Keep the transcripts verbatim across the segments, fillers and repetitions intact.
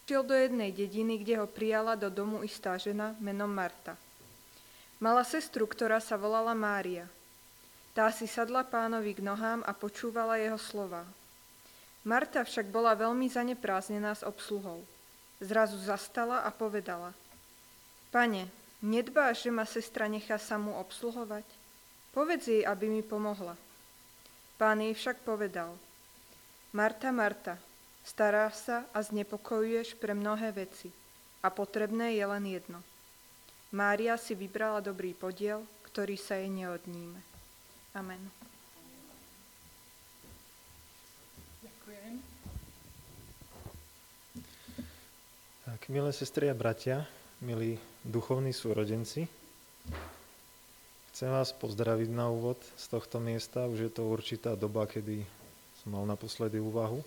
Šiel do jednej dediny, kde ho prijala do domu istá žena menom Marta. Mala sestru, ktorá sa volala Mária. Tá si sadla pánovi k nohám a počúvala jeho slová. Marta však bola veľmi zanepráznená s obsluhou. Zrazu zastala a povedala: Pane, nedbáš, že ma sestra nechá samú obsluhovať? Povedz jej, aby mi pomohla. Pán jej však povedal: Marta, Marta, staráš sa a znepokojuješ pre mnohé veci, a potrebné je len jedno. Mária si vybrala dobrý podiel, ktorý sa jej neodníme. Amen. Ďakujem. Tak, milé sestry a bratia, milí duchovní súrodenci, chcem vás pozdraviť na úvod z tohto miesta. Už je to určitá doba, kedy som mal naposledy úvahu.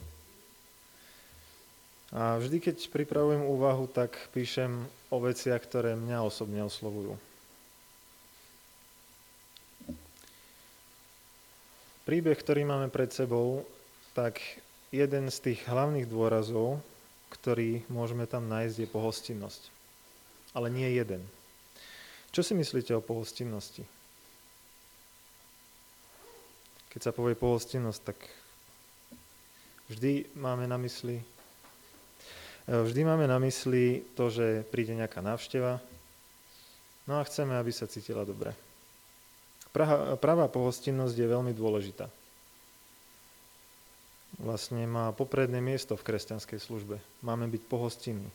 A vždy, keď pripravujem úvahu, tak píšem o veciach, ktoré mňa osobne oslovujú. Príbeh, ktorý máme pred sebou, tak jeden z tých hlavných dôrazov, ktorý môžeme tam nájsť, je pohostinnosť. Ale nie jeden. Čo si myslíte o pohostinnosti? Keď sa povie pohostinnosť, tak vždy máme na mysli Vždy máme na mysli to, že príde nejaká návšteva, no a chceme, aby sa cítila dobre. Praha, pravá pohostinnosť je veľmi dôležitá. Vlastne má popredné miesto v kresťanskej službe. Máme byť pohostinní.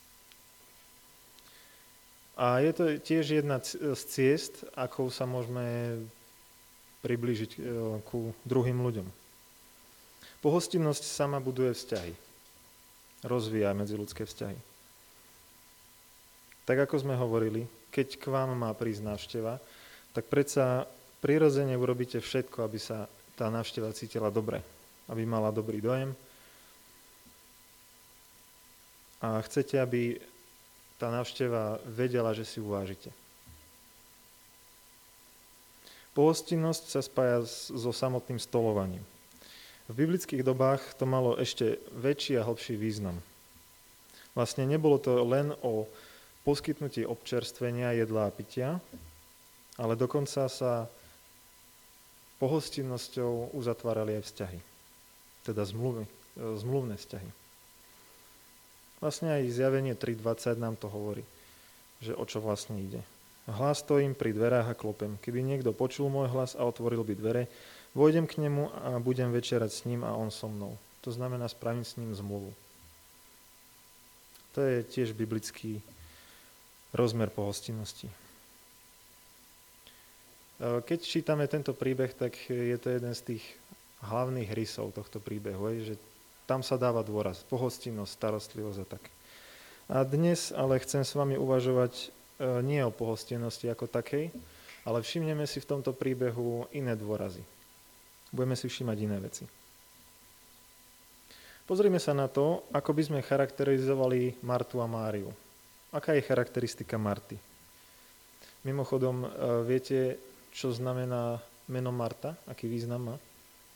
A je to tiež jedna z ciest, akou sa môžeme priblížiť ku druhým ľuďom. Pohostinnosť sama buduje vzťahy. Rozvíja medziľudské vzťahy. Tak ako sme hovorili, keď k vám má prísť návšteva, tak predsa prirodzene urobíte všetko, aby sa tá návšteva cítila dobre, aby mala dobrý dojem. A chcete, aby tá návšteva vedela, že si uvážite. Pohostinnosť sa spája so samotným stolovaním. V biblických dobách to malo ešte väčší a hlbší význam. Vlastne nebolo to len o poskytnutí občerstvenia, jedla a pitia, ale dokonca sa pohostinnosťou uzatvárali aj vzťahy, teda zmluvy, zmluvné vzťahy. Vlastne aj Zjavenie tri dvadsať nám to hovorí, že o čo vlastne ide. Hlas stojím pri dverách a klopem. Keby niekto počul môj hlas a otvoril by dvere, vojdem k nemu a budem večerať s ním a on so mnou. To znamená, spravím s ním zmluvu. To je tiež biblický rozmer pohostinnosti. Keď čítame tento príbeh, tak je to jeden z tých hlavných rysov tohto príbehu, že tam sa dáva dôraz, pohostinnosť, starostlivosť a tak. A dnes ale chcem s vami uvažovať nie o pohostinnosti ako takej, ale všimneme si v tomto príbehu iné dôrazy. Budeme si všímať iné veci. Pozrime sa na to, ako by sme charakterizovali Martu a Máriu. Aká je charakteristika Marty? Mimochodom, viete, čo znamená meno Marta? Aký význam má?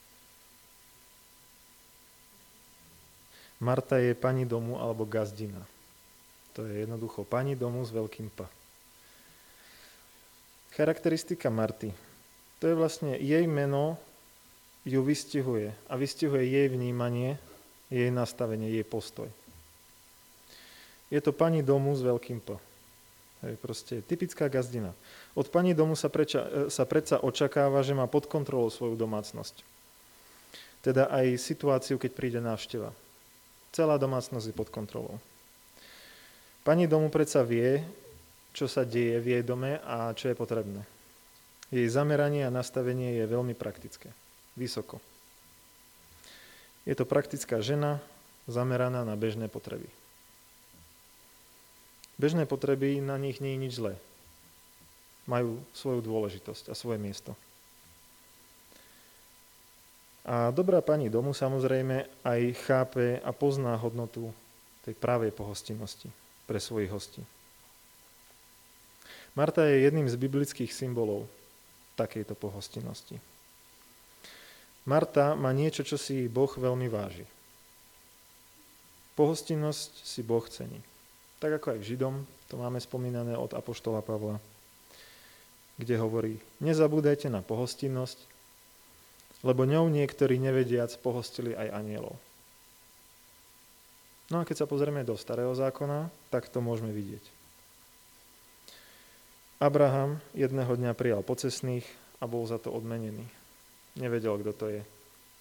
Marta je pani domu alebo gazdina. To je jednoducho pani domu s veľkým P. Charakteristika Marty. To je vlastne jej meno, ju vystihuje a vystihuje jej vnímanie, jej nastavenie, jej postoj. Je to pani domu s veľkým P. Je proste typická gazdina. Od pani domu sa, preča, sa predsa očakáva, že má pod kontrolou svoju domácnosť. Teda aj situáciu, keď príde návšteva. Celá domácnosť je pod kontrolou. Pani domu predsa vie, čo sa deje v jej dome a čo je potrebné. Jej zameranie a nastavenie je veľmi praktické. Vysoko. Je to praktická žena, zameraná na bežné potreby. Bežné potreby, na nich nie je nič zlé. Majú svoju dôležitosť a svoje miesto. A dobrá pani domu samozrejme aj chápe a pozná hodnotu tej pravej pohostinnosti pre svojich hostí. Marta je jedným z biblických symbolov takejto pohostinnosti. Marta má niečo, čo si Boh veľmi váži. Pohostinnosť si Boh cení. Tak ako aj v Židom, to máme spomínané od apoštola Pavla, kde hovorí, nezabúdajte na pohostinnosť, lebo ňou niektorí nevediac pohostili aj anielov. No a keď sa pozrieme do Starého zákona, tak to môžeme vidieť. Abraham jedného dňa prijal pocestných a bol za to odmenený. Nevedel, kto to je.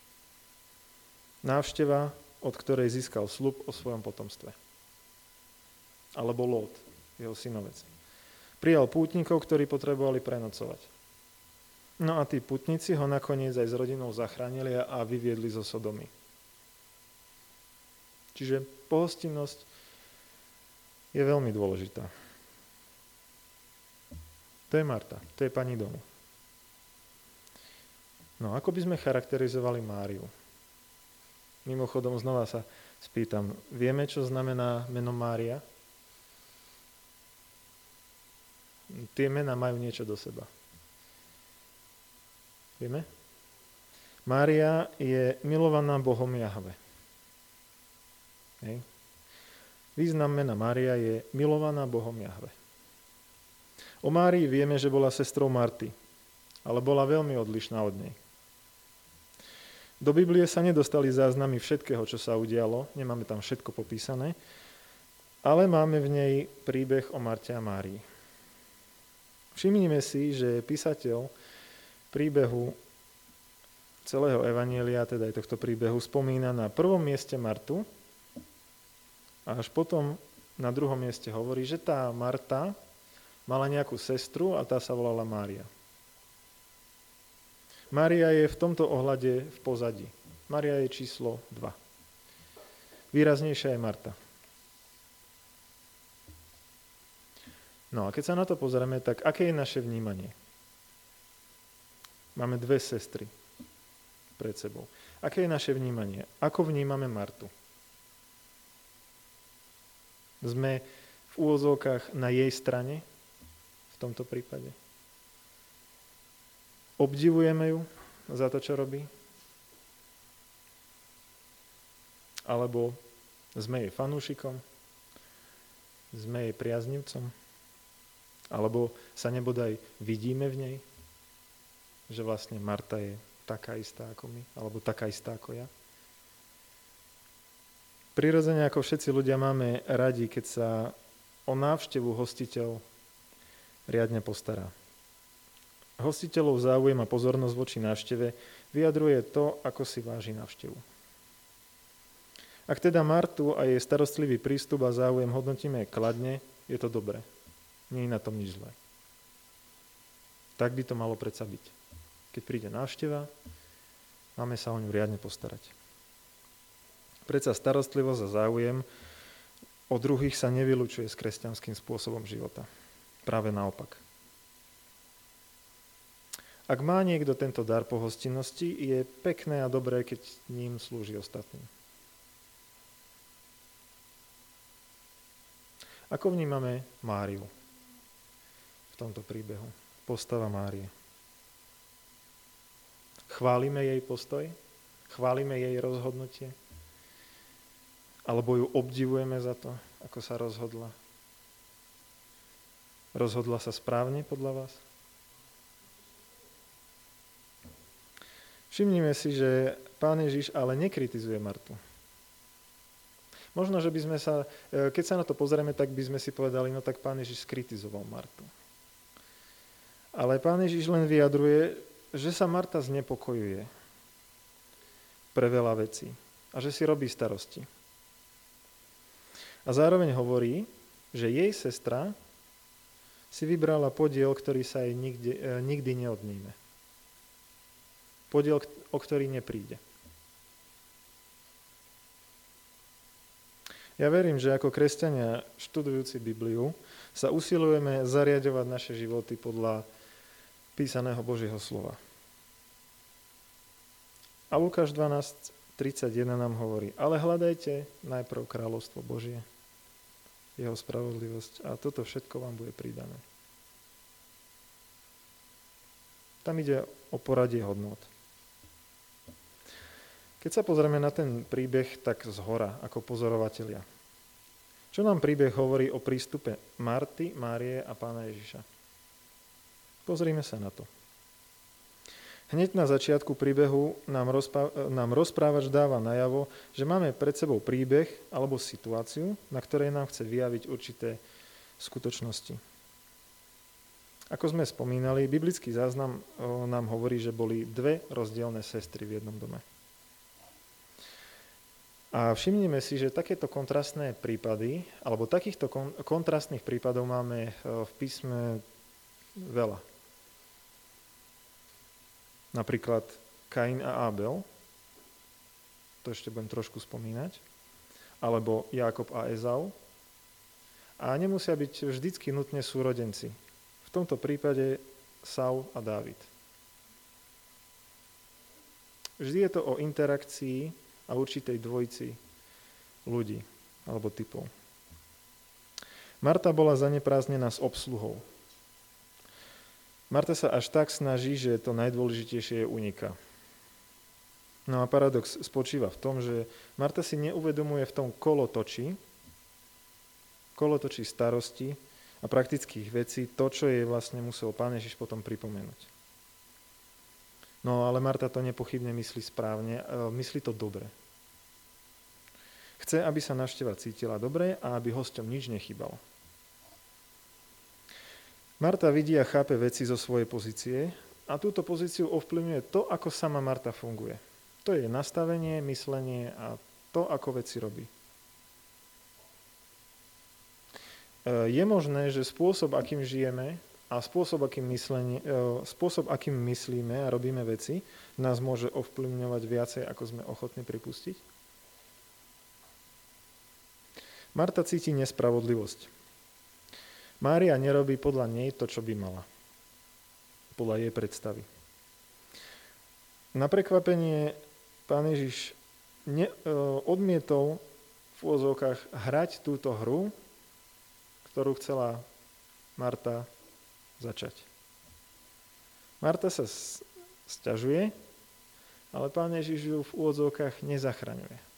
Návšteva, od ktorej získal sľub o svojom potomstve. Alebo Lót, jeho synovec. Prijal pútnikov, ktorí potrebovali prenocovať. No a tí pútnici ho nakoniec aj s rodinou zachránili a vyviedli zo Sodomy. Čiže pohostinnosť je veľmi dôležitá. To je Marta, to je pani domu. No, ako by sme charakterizovali Máriu? Mimochodom, znova sa spýtam, vieme, čo znamená meno Mária? Tie mená majú niečo do seba. Vieme? Mária je milovaná Bohom Jahve. Hej. Význam mena Mária je milovaná Bohom Jahve. O Márii vieme, že bola sestrou Marty, ale bola veľmi odlišná od nej. Do Biblie sa nedostali záznamy všetkého, čo sa udialo, nemáme tam všetko popísané, ale máme v nej príbeh o Marte a Márii. Všimnime si, že písateľ príbehu celého evanjelia, teda aj tohto príbehu, spomína na prvom mieste Martu a až potom na druhom mieste hovorí, že tá Marta mala nejakú sestru a tá sa volala Mária. Mária je v tomto ohľade v pozadí. Mária je číslo dva. Výraznejšia je Marta. No a keď sa na to pozrieme, tak aké je naše vnímanie? Máme dve sestry pred sebou. Aké je naše vnímanie? Ako vnímame Martu? Sme v úvozovkách na jej strane v tomto prípade? Obdivujeme ju za to, čo robí? Alebo sme jej fanúšikom? Sme jej priaznivcom? Alebo sa nebodaj vidíme v nej? Že vlastne Marta je taká istá ako my? Alebo taká istá ako ja? Prirodzene, ako všetci ľudia, máme radi, keď sa o návštevu hostiteľ riadne postará. Hostiteľov záujem a pozornosť voči návšteve vyjadruje to, ako si váži návštevu. Ak teda Martu a jej starostlivý prístup a záujem hodnotíme kladne, je to dobré. Nie je na tom nič zlé. Tak by to malo predsa byť. Keď príde návšteva, máme sa o ňu riadne postarať. Predsa starostlivosť a záujem o druhých sa nevylučuje s kresťanským spôsobom života. Práve naopak. Ak má niekto tento dar pohostinnosti, je pekné a dobré, keď ním slúži ostatným. Ako vnímame Máriu v tomto príbehu? Postava Márie. Chválime jej postoj? Chválime jej rozhodnutie? Alebo ju obdivujeme za to, ako sa rozhodla? Rozhodla sa správne podľa vás? Všimnime si, že Pán Ježiš ale nekritizuje Martu. Možno, že by sme sa, keď sa na to pozrieme, tak by sme si povedali, no tak Pán Ježiš skritizoval Martu. Ale Pán Ježiš len vyjadruje, že sa Marta znepokojuje pre veľa vecí a že si robí starosti. A zároveň hovorí, že jej sestra si vybrala podiel, ktorý sa jej nikdy, nikdy neodníme. Podiel, o ktorý nepríde. Ja verím, že ako kresťania študujúci Bibliu sa usilujeme zariaďovať naše životy podľa písaného Božieho slova. A Lukáš dvanásť tridsaťjeden nám hovorí, ale hľadajte najprv kráľovstvo Božie, jeho spravodlivosť a toto všetko vám bude pridané. Tam ide o poradie hodnôt. Keď sa pozrieme na ten príbeh tak zhora, ako pozorovatelia, čo nám príbeh hovorí o prístupe Marty, Márie a Pána Ježiša? Pozrime sa na to. Hneď na začiatku príbehu nám, rozpá- nám rozprávač dáva najavo, že máme pred sebou príbeh alebo situáciu, na ktorej nám chce vyjaviť určité skutočnosti. Ako sme spomínali, biblický záznam nám hovorí, že boli dve rozdielne sestry v jednom dome. A všimnime si, že takéto kontrastné prípady, alebo takýchto kon- kontrastných prípadov máme v písme veľa. Napríklad Kain a Abel, to ešte budem trošku spomínať, alebo Jákob a Ezau. A nemusia byť vždycky nutne súrodenci. V tomto prípade Saul a Dávid. Vždy je to o interakcii a určitej dvojici ľudí alebo typov. Marta bola zaneprázdnená s obsluhou. Marta sa až tak snaží, že to najdôležitejšie je uniká. No a paradox spočíva v tom, že Marta si neuvedomuje v tom kolotočí, kolotočí starosti a praktických vecí to, čo jej vlastne musel Pán Ježiš potom pripomenúť. No ale Marta to nepochybne myslí správne, myslí to dobre. Chce, aby sa návšteva cítila dobre a aby hosťom nič nechýbalo. Marta vidí a chápe veci zo svojej pozície a túto pozíciu ovplyvňuje to, ako sama Marta funguje. To je nastavenie, myslenie a to, ako veci robí. Je možné, že spôsob, akým žijeme a spôsob, akým, myslenie, spôsob, akým myslíme a robíme veci, nás môže ovplyvňovať viacej, ako sme ochotní pripustiť? Marta cíti nespravodlivosť. Mária nerobí podľa nej to, čo by mala. Podľa jej predstavy. Na prekvapenie Pán Ježiš ne, odmietol v úvodzovkách hrať túto hru, ktorú chcela Marta začať. Marta sa sťažuje, ale Pán Ježiš ju v úvodzovkách nezachraňuje.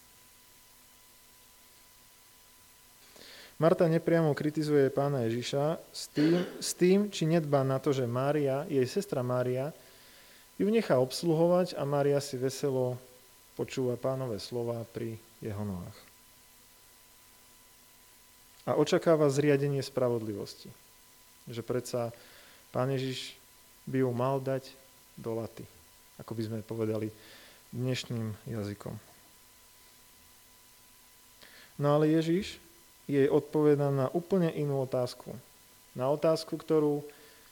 Marta nepriamo kritizuje Pána Ježiša s tým, s tým, či nedbá na to, že Mária, jej sestra Mária, ju nechá obsluhovať a Mária si veselo počúva Pánove slova pri jeho nohách. A očakáva zriadenie spravodlivosti. Že predsa Pán Ježiš by ju mal dať do laty, ako by sme povedali dnešným jazykom. No ale Ježiš jej odpovedá na úplne inú otázku. Na otázku, ktorú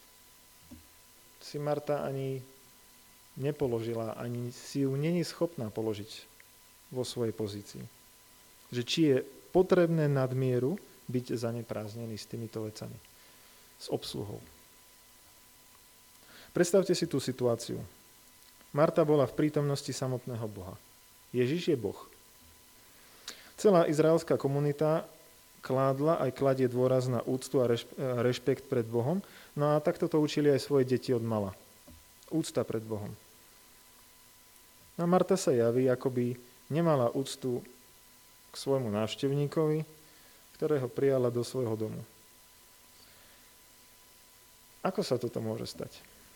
si Marta ani nepoložila, ani si ju není schopná položiť vo svojej pozícii. Že či je potrebné nadmieru byť zaneprázdnený s týmito vecami, s obsluhou. Predstavte si tú situáciu. Marta bola v prítomnosti samotného Boha. Ježiš je Boh. Celá izraelská komunita kládla aj kladie dôraz na úctu a rešpekt pred Bohom, no a takto to učili aj svoje deti od mala. Úcta pred Bohom. A Marta sa javí, ako by nemala úctu k svojmu návštevníkovi, ktorého prijala do svojho domu. Ako sa toto môže stať?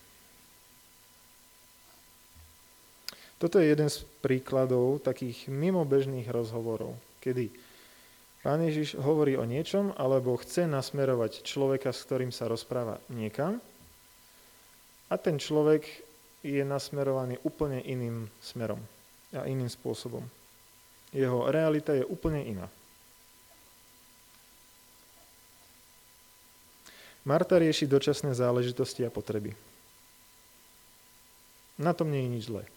Toto je jeden z príkladov takých mimobežných rozhovorov, kedy Pán Ježiš hovorí o niečom, alebo chce nasmerovať človeka, s ktorým sa rozpráva, niekam a ten človek je nasmerovaný úplne iným smerom a iným spôsobom. Jeho realita je úplne iná. Marta rieši dočasné záležitosti a potreby. Na tom nie je nič zlé.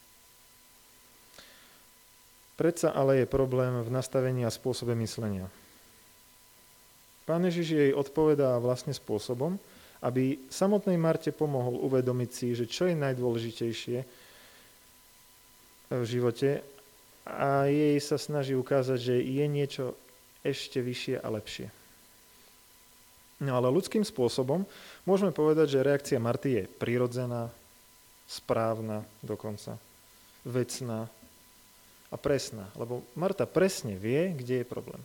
Predsa ale je problém v nastavení a spôsobe myslenia. Pán Ježiš jej odpovedá vlastne spôsobom, aby samotnej Marte pomohol uvedomiť si, že čo je najdôležitejšie v živote a jej sa snaží ukázať, že je niečo ešte vyššie a lepšie. No ale ľudským spôsobom môžeme povedať, že reakcia Marty je prirodzená, správna dokonca, vecná, a presná, lebo Marta presne vie, kde je problém.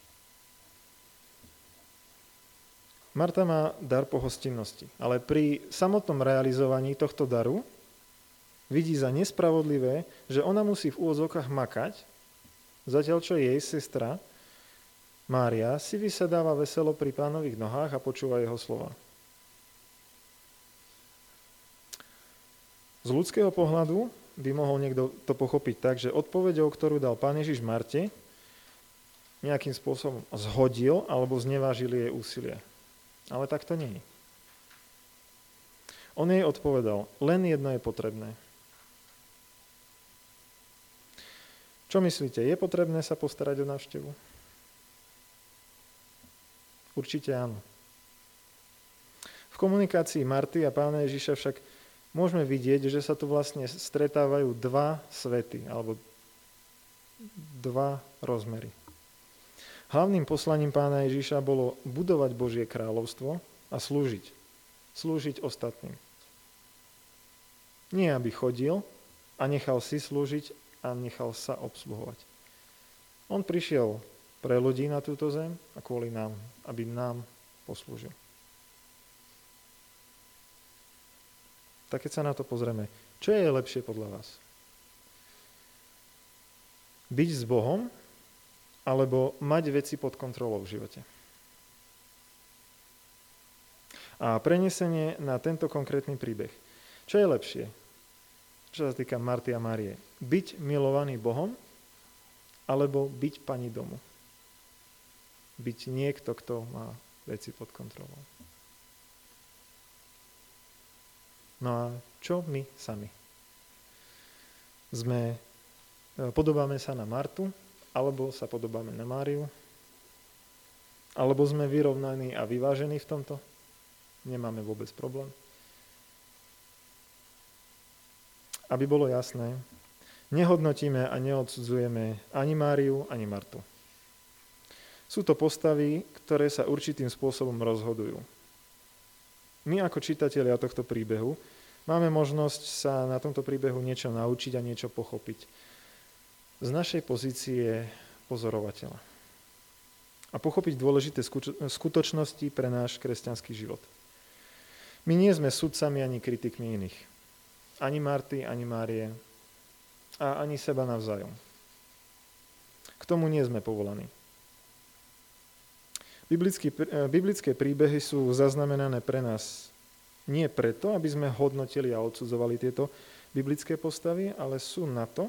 Marta má dar pohostinnosti, ale pri samotnom realizovaní tohto daru vidí za nespravodlivé, že ona musí v úvodzovkách makať, zatiaľ čo jej sestra Mária si vysedáva veselo pri Pánových nohách a počúva jeho slova. Z ľudského pohľadu by mohol niekto to pochopiť tak, že odpoveďou, ktorú dal Pán Ježiš Marte, nejakým spôsobom zhodil alebo znevážil jej úsilie. Ale tak to nie je. On jej odpovedal, len jedno je potrebné. Čo myslíte, je potrebné sa postarať o návštevu? Určite áno. V komunikácii Marty a Pána Ježiša však môžeme vidieť, že sa tu vlastne stretávajú dva svety, alebo dva rozmery. Hlavným poslaním Pána Ježiša bolo budovať Božie kráľovstvo a slúžiť. Slúžiť ostatným. Nie, aby chodil a nechal si slúžiť a nechal sa obsluhovať. On prišiel pre ľudí na túto zem a kvôli nám, aby nám poslúžil. Tak keď sa na to pozrieme, čo je lepšie podľa vás? Byť s Bohom alebo mať veci pod kontrolou v živote? A prenesenie na tento konkrétny príbeh. Čo je lepšie? Čo sa týka Marty a Márie? Byť milovaný Bohom alebo byť pani domu? Byť niekto, kto má veci pod kontrolou. No a čo my sami? Sme, podobáme sa na Martu, alebo sa podobáme na Máriu? Alebo sme vyrovnaní a vyvážení v tomto? Nemáme vôbec problém. Aby bolo jasné, nehodnotíme a neodsudzujeme ani Máriu, ani Martu. Sú to postavy, ktoré sa určitým spôsobom rozhodujú. My ako čitatelia tohto príbehu máme možnosť sa na tomto príbehu niečo naučiť a niečo pochopiť z našej pozície pozorovateľa. A pochopiť dôležité skutočnosti pre náš kresťanský život. My nie sme sudcami ani kritikmi iných. Ani Marty, ani Márie a ani seba navzájom. K tomu nie sme povolaní. Biblické, biblické príbehy sú zaznamenané pre nás nie preto, aby sme hodnotili a odsudzovali tieto biblické postavy, ale sú na to,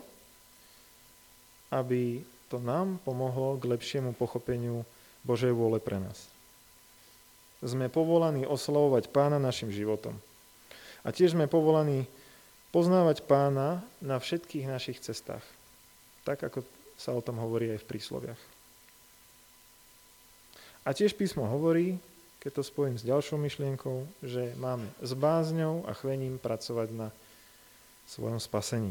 aby to nám pomohlo k lepšiemu pochopeniu Božej vôle pre nás. Sme povolaní oslavovať Pána našim životom. A tiež sme povolaní poznávať Pána na všetkých našich cestách. Tak, ako sa o tom hovorí aj v prísloviach. A tiež písmo hovorí, keď to spojím s ďalšou myšlienkou, že máme s bázňou a chvením pracovať na svojom spasení.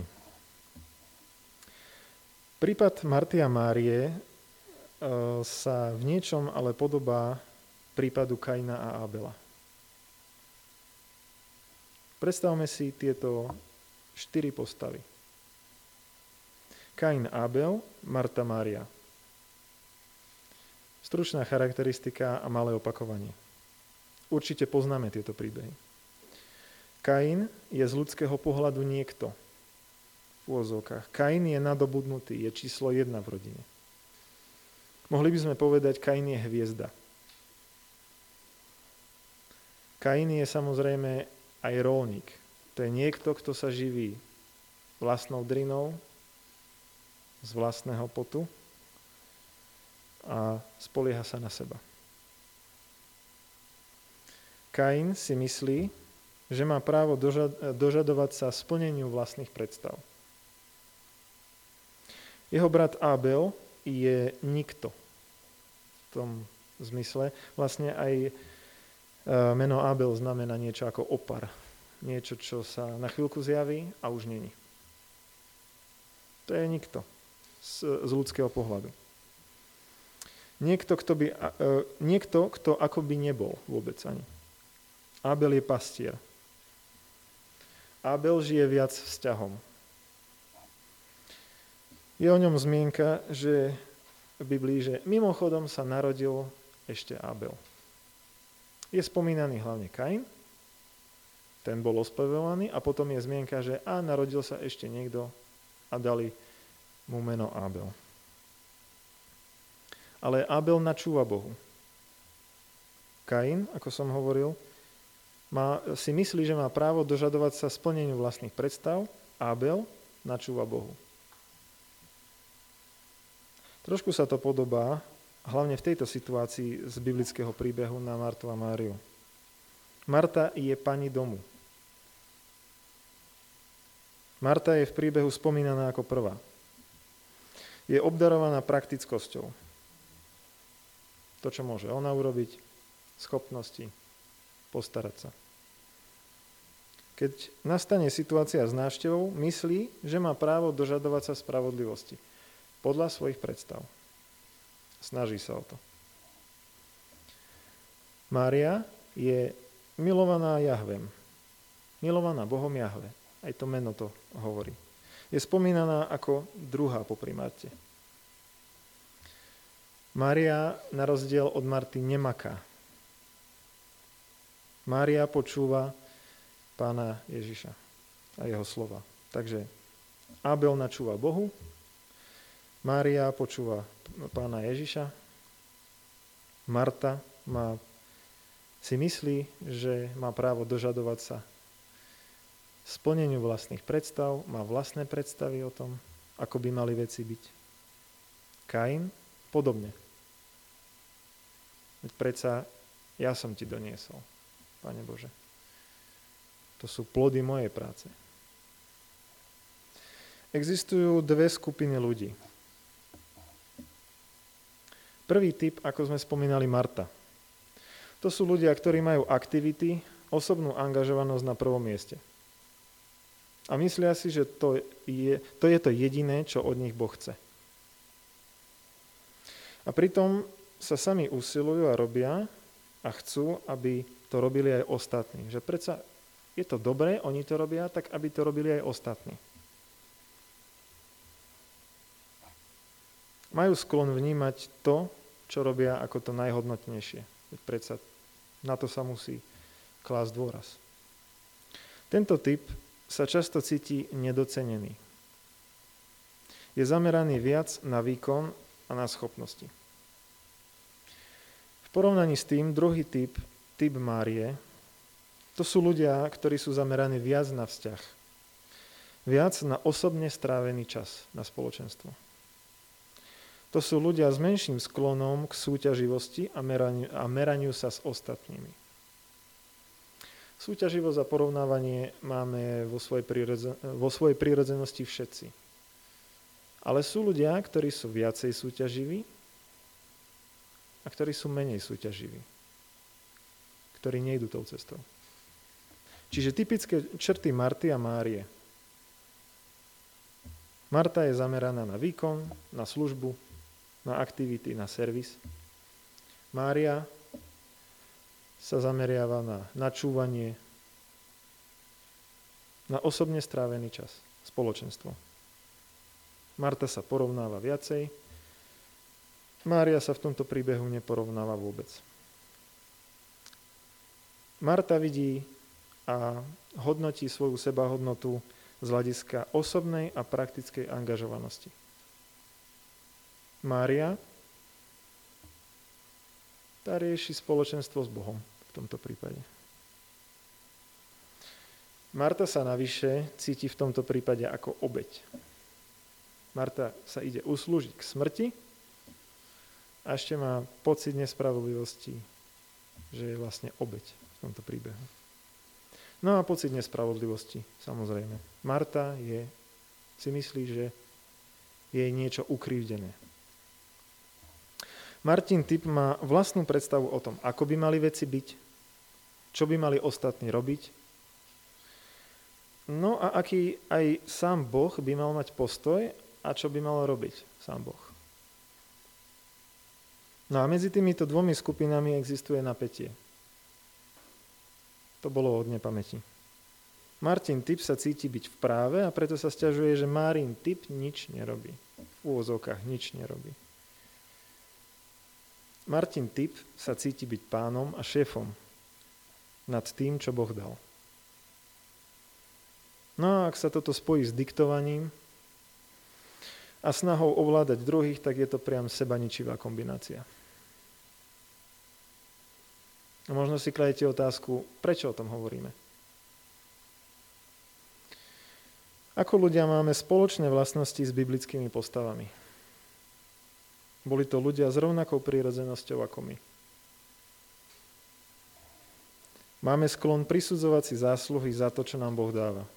Prípad Marty a Márie sa v niečom ale podobá prípadu Kaina a Abela. Predstavme si tieto štyri postavy. Kain, Abel, Marta, Mária. Stručná charakteristika a malé opakovanie. Určite poznáme tieto príbehy. Kain je z ľudského pohľadu niekto. V úvodzovkách. Kain je nadobudnutý, je číslo jedna v rodine. Mohli by sme povedať, Kain je hviezda. Kain je samozrejme aj rolník. To je niekto, kto sa živí vlastnou drinou, z vlastného potu a spolieha sa na seba. Kain si myslí, že má právo dožadovať sa splneniu vlastných predstav. Jeho brat Abel je nikto. V tom zmysle vlastne aj meno Abel znamená niečo ako opar. Niečo, čo sa na chvíľku zjaví a už není. To je nikto z, z ľudského pohľadu. Niekto, kto by, niekto, kto ako by nebol vôbec ani. Abel je pastier. Abel žije viac vzťahom. Je o ňom zmienka, že v Biblii, že mimochodom sa narodil ešte Abel. Je spomínaný hlavne Kain, ten bol ospevovaný a potom je zmienka, že a narodil sa ešte niekto a dali mu meno Abel. Ale Abel načúva Bohu. Kain, ako som hovoril, má, si myslí, že má právo dožadovať sa splneniu vlastných predstav. Abel načúva Bohu. Trošku sa to podobá, hlavne v tejto situácii z biblického príbehu na Martu a Máriu. Marta je pani domu. Marta je v príbehu spomínaná ako prvá. Je obdarovaná praktickosťou. To, čo môže ona urobiť, schopnosti, postarať sa. Keď nastane situácia s návštevou, myslí, že má právo dožadovať sa spravodlivosti podľa svojich predstav. Snaží sa o to. Mária je milovaná Jahvem. Milovaná Bohom Jahve. Aj to meno to hovorí. Je spomínaná ako druhá popri Marte. Mária, na rozdiel od Marty, nemaká. Mária počúva Pána Ježiša a jeho slova. Takže Abel načúva Bohu, Mária počúva Pána Ježiša, Marta má, si myslí, že má právo dožadovať sa splneniu vlastných predstav, má vlastné predstavy o tom, ako by mali veci byť. Kain podobne. Veď predsa ja som ti doniesol, Pane Bože. To sú plody mojej práce. Existujú dve skupiny ľudí. Prvý typ, ako sme spomínali, Marta. To sú ľudia, ktorí majú aktivity, osobnú angažovanosť na prvom mieste. A myslia si, že to je, to je to jediné, čo od nich Boh chce. A pritom sa sami usilujú a robia a chcú, aby to robili aj ostatní. Že predsa je to dobré, oni to robia, tak aby to robili aj ostatní. Majú sklon vnímať to, čo robia, ako to najhodnotnejšie. Veď predsa na to sa musí klásť dôraz. Tento typ sa často cíti nedocenený. Je zameraný viac na výkon a na schopnosti. V porovnaní s tým druhý typ, typ Márie, to sú ľudia, ktorí sú zameraní viac na vzťah. Viac na osobne strávený čas, na spoločenstvo. To sú ľudia s menším sklonom k súťaživosti a meraniu, a meraniu sa s ostatnými. Súťaživosť a porovnávanie máme vo svojej, prírodze, vo svojej prírodzenosti všetci. Ale sú ľudia, ktorí sú viacej súťaživí a ktorí sú menej súťaživí. Ktorí nejdú tou cestou. Čiže typické črty Marty a Márie. Marta je zameraná na výkon, na službu, na aktivity, na servis. Mária sa zameriava na načúvanie, na osobne strávený čas, spoločenstvo. Marta sa porovnáva viacej, Mária sa v tomto príbehu neporovnáva vôbec. Marta vidí a hodnotí svoju sebahodnotu z hľadiska osobnej a praktickej angažovanosti. Mária tá rieši spoločenstvo s Bohom v tomto prípade. Marta sa navyše cíti v tomto prípade ako obeť. Marta sa ide uslúžiť k smrti a ešte má pocit nespravodlivosti, že je vlastne obeť v tomto príbehu. No a pocit nespravodlivosti, samozrejme. Marta je, si myslí, že je niečo ukrivdené. Martin typ má vlastnú predstavu o tom, ako by mali veci byť, čo by mali ostatní robiť. No a aký aj sám Boh by mal mať postoj a čo by mal robiť sám Boh. No a medzi týmito dvomi skupinami existuje napätie. To bolo od nepamäti. Martin typ sa cíti byť v práve a preto sa sťažuje, že Márin typ nič nerobí. V úvozovkách nič nerobí. Martin typ sa cíti byť pánom a šéfom nad tým, čo Boh dal. No a ak sa toto spojí s diktovaním a snahou ovládať druhých, tak je to priam sebaničivá kombinácia. A možno si kladete otázku, prečo o tom hovoríme? Ako ľudia máme spoločné vlastnosti s biblickými postavami? Boli to ľudia s rovnakou prírodzenosťou ako my. Máme sklon prisudzovať si zásluhy za to, čo nám Boh dáva.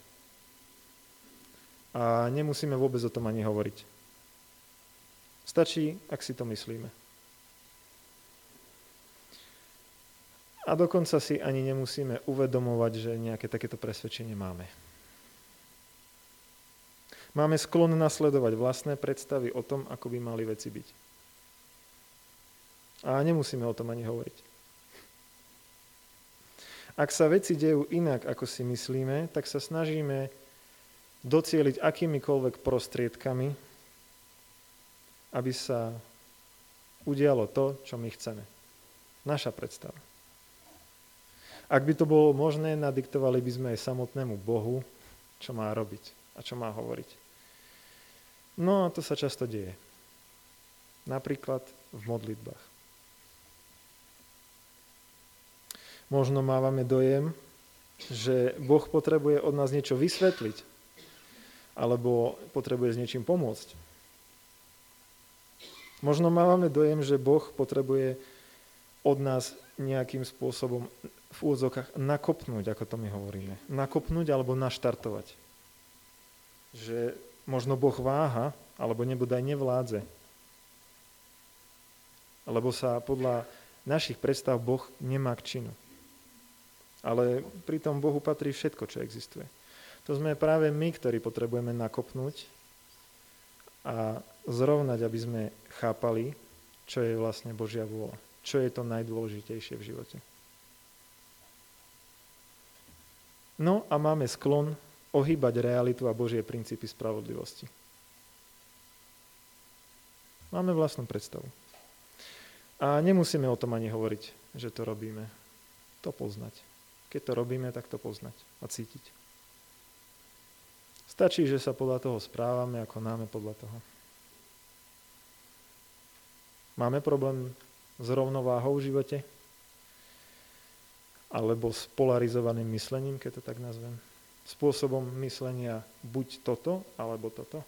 A nemusíme vôbec o tom ani hovoriť. Stačí, ak si to myslíme. A dokonca si ani nemusíme uvedomovať, že nejaké takéto presvedčenie máme. Máme sklon nasledovať vlastné predstavy o tom, ako by mali veci byť. A nemusíme o tom ani hovoriť. Ak sa veci dejú inak, ako si myslíme, tak sa snažíme docieliť akýmikoľvek prostriedkami, aby sa udialo to, čo my chceme. Naša predstava. Ak by to bolo možné, nadiktovali by sme aj samotnému Bohu, čo má robiť a čo má hovoriť. No a to sa často deje. Napríklad v modlitbách. Možno mávame dojem, že Boh potrebuje od nás niečo vysvetliť, alebo potrebuje s niečím pomôcť. Možno mávame dojem, že Boh potrebuje od nás nejakým spôsobom v úvodzovkách nakopnúť, ako to my hovoríme. Nakopnúť alebo naštartovať. Že možno Boh váha, alebo nebodaj nevládze. Lebo sa podľa našich predstav Boh nemá k činu. Ale pritom Bohu patrí všetko, čo existuje. To sme práve my, ktorí potrebujeme nakopnúť a zrovnať, aby sme chápali, čo je vlastne Božia vôľa. Čo je to najdôležitejšie v živote. No a máme sklon ohýbať realitu a Božie princípy spravodlivosti. Máme vlastnú predstavu. A nemusíme o tom ani hovoriť, že to robíme. To poznať. Keď to robíme, tak to poznať a cítiť. Stačí, že sa podľa toho správame, ako náme podľa toho. Máme problém s rovnováhou v živote? Alebo s polarizovaným myslením, keď to tak nazvem? Spôsobom myslenia buď toto, alebo toto?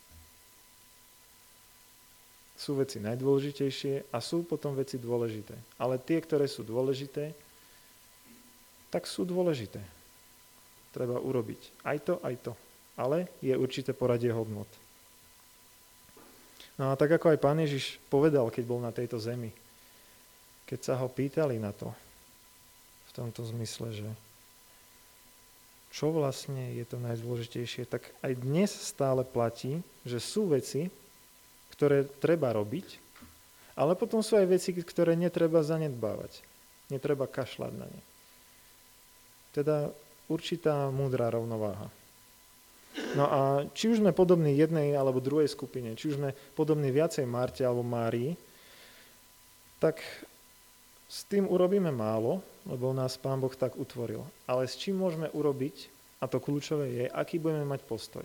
Sú veci najdôležitejšie a sú potom veci dôležité. Ale tie, ktoré sú dôležité, tak sú dôležité. Treba urobiť aj to, aj to. Ale je určité poradie hodnot. No a tak ako aj Pán Ježiš povedal, keď bol na tejto zemi, keď sa ho pýtali na to, v tomto zmysle, že čo vlastne je to najdôležitejšie, tak aj dnes stále platí, že sú veci, ktoré treba robiť, ale potom sú aj veci, ktoré netreba zanedbávať. Netreba kašľať na ne. Teda určitá múdra rovnováha. No a či už sme podobní jednej alebo druhej skupine, či už sme podobní viacej Marte alebo Márii, tak s tým urobíme málo, lebo nás Pán Boh tak utvoril. Ale s čím môžeme urobiť, a to kľúčové je, aký budeme mať postoj.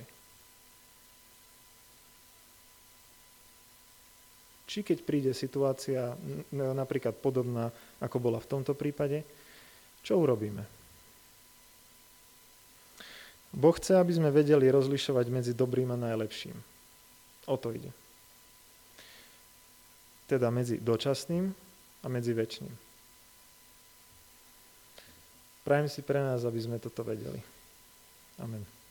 Či keď príde situácia napríklad podobná, ako bola v tomto prípade, čo urobíme? Boh chce, aby sme vedeli rozlišovať medzi dobrým a najlepším. O to ide. Teda medzi dočasným a medzi večným. Prajem si pre nás, aby sme toto vedeli. Amen.